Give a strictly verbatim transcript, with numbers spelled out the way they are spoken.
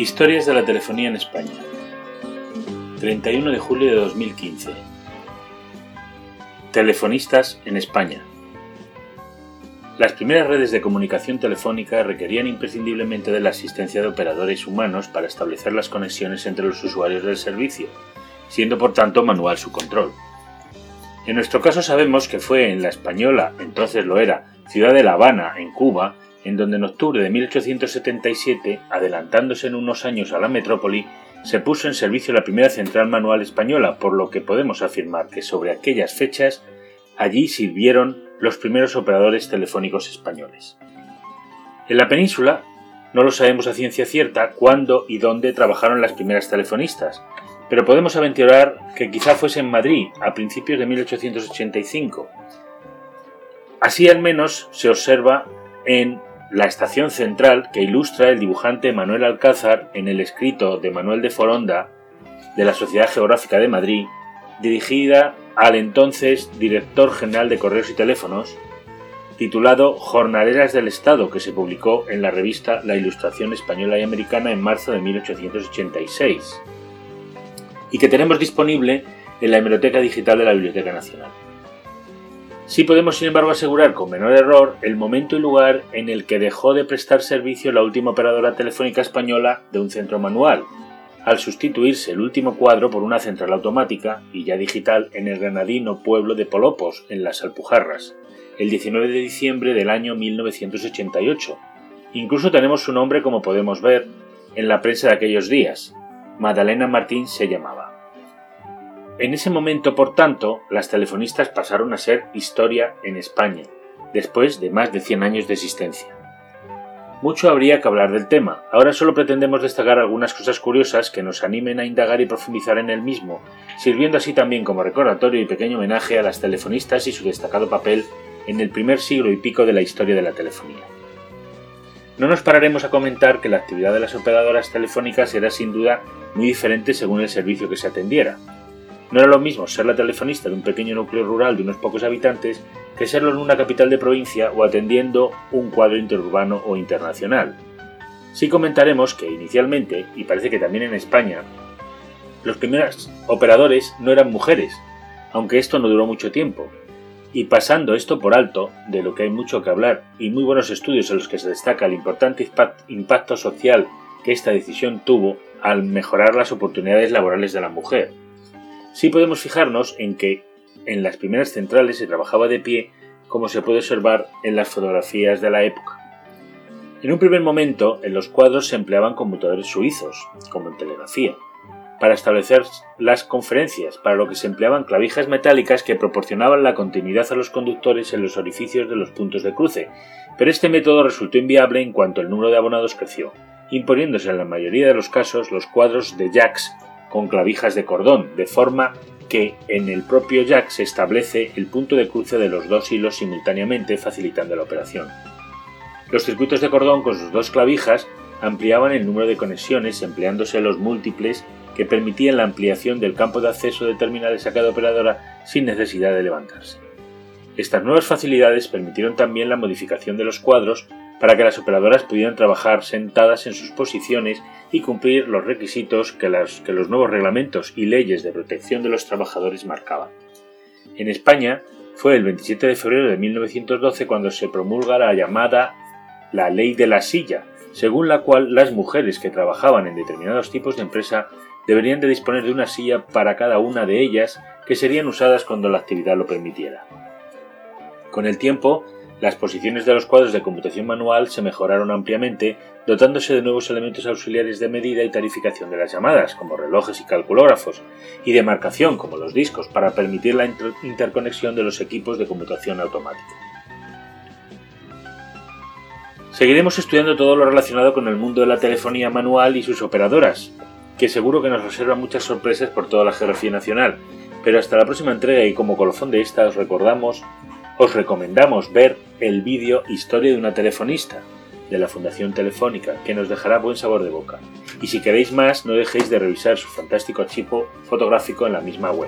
Historias de la telefonía en España. treinta y uno de julio de dos mil quince. Telefonistas en España. Las primeras redes de comunicación telefónica requerían imprescindiblemente de la asistencia de operadores humanos para establecer las conexiones entre los usuarios del servicio, siendo por tanto manual su control. En nuestro caso sabemos que fue en la española, entonces lo era, ciudad de La Habana, en Cuba, en donde en octubre de mil ochocientos setenta y siete, adelantándose en unos años a la metrópoli, se puso en servicio la primera central manual española, por lo que podemos afirmar que sobre aquellas fechas allí sirvieron los primeros operadores telefónicos españoles. En la península no lo sabemos a ciencia cierta cuándo y dónde trabajaron las primeras telefonistas, pero podemos aventurar que quizá fuese en Madrid a principios de mil ochocientos ochenta y cinco. Así al menos se observa en la estación central que ilustra el dibujante Manuel Alcázar en el escrito de Manuel de Foronda de la Sociedad Geográfica de Madrid, dirigida al entonces director general de Correos y Teléfonos, titulado Jornaleras del Estado, que se publicó en la revista La Ilustración Española y Americana en marzo de mil ochocientos ochenta y seis, y que tenemos disponible en la Hemeroteca Digital de la Biblioteca Nacional. Sí podemos, sin embargo, asegurar con menor error el momento y lugar en el que dejó de prestar servicio la última operadora telefónica española de un centro manual, al sustituirse el último cuadro por una central automática y ya digital en el granadino pueblo de Polopos, en las Alpujarras, el diecinueve de diciembre del año mil novecientos ochenta y ocho. Incluso tenemos su nombre, como podemos ver en la prensa de aquellos días. Madalena Martín se llamaba. En ese momento, por tanto, las telefonistas pasaron a ser historia en España, después de más de cien años de existencia. Mucho habría que hablar del tema, ahora solo pretendemos destacar algunas cosas curiosas que nos animen a indagar y profundizar en el mismo, sirviendo así también como recordatorio y pequeño homenaje a las telefonistas y su destacado papel en el primer siglo y pico de la historia de la telefonía. No nos pararemos a comentar que la actividad de las operadoras telefónicas era sin duda muy diferente según el servicio que se atendiera. No era lo mismo ser la telefonista de un pequeño núcleo rural de unos pocos habitantes que serlo en una capital de provincia o atendiendo un cuadro interurbano o internacional. Sí comentaremos que inicialmente, y parece que también en España, los primeros operadores no eran mujeres, aunque esto no duró mucho tiempo. Y pasando esto por alto, de lo que hay mucho que hablar y muy buenos estudios en los que se destaca el importante impacto social que esta decisión tuvo al mejorar las oportunidades laborales de la mujer, sí podemos fijarnos en que en las primeras centrales se trabajaba de pie, como se puede observar en las fotografías de la época. En un primer momento, en los cuadros se empleaban conmutadores suizos, como en telegrafía, para establecer las conferencias, para lo que se empleaban clavijas metálicas que proporcionaban la continuidad a los conductores en los orificios de los puntos de cruce, pero este método resultó inviable en cuanto el número de abonados creció, imponiéndose en la mayoría de los casos los cuadros de jacks con clavijas de cordón, de forma que en el propio jack se establece el punto de cruce de los dos hilos simultáneamente, facilitando la operación. Los circuitos de cordón con sus dos clavijas ampliaban el número de conexiones empleándose los múltiples que permitían la ampliación del campo de acceso de terminales a cada operadora sin necesidad de levantarse. Estas nuevas facilidades permitieron también la modificación de los cuadros para que las operadoras pudieran trabajar sentadas en sus posiciones y cumplir los requisitos que, las, que los nuevos reglamentos y leyes de protección de los trabajadores marcaban. En España fue el veintisiete de febrero de mil novecientos doce cuando se promulga la llamada la Ley de la Silla, según la cual las mujeres que trabajaban en determinados tipos de empresa deberían de disponer de una silla para cada una de ellas que serían usadas cuando la actividad lo permitiera. Con el tiempo, las posiciones de los cuadros de computación manual se mejoraron ampliamente, dotándose de nuevos elementos auxiliares de medida y tarificación de las llamadas, como relojes y calculógrafos, y de marcación, como los discos, para permitir la inter- interconexión de los equipos de computación automática. Seguiremos estudiando todo lo relacionado con el mundo de la telefonía manual y sus operadoras, que seguro que nos reserva muchas sorpresas por toda la geografía nacional, pero hasta la próxima entrega y como colofón de esta os recordamos Os recomendamos ver el vídeo Historia de una telefonista, de la Fundación Telefónica, que nos dejará buen sabor de boca. Y si queréis más, no dejéis de revisar su fantástico archivo fotográfico en la misma web.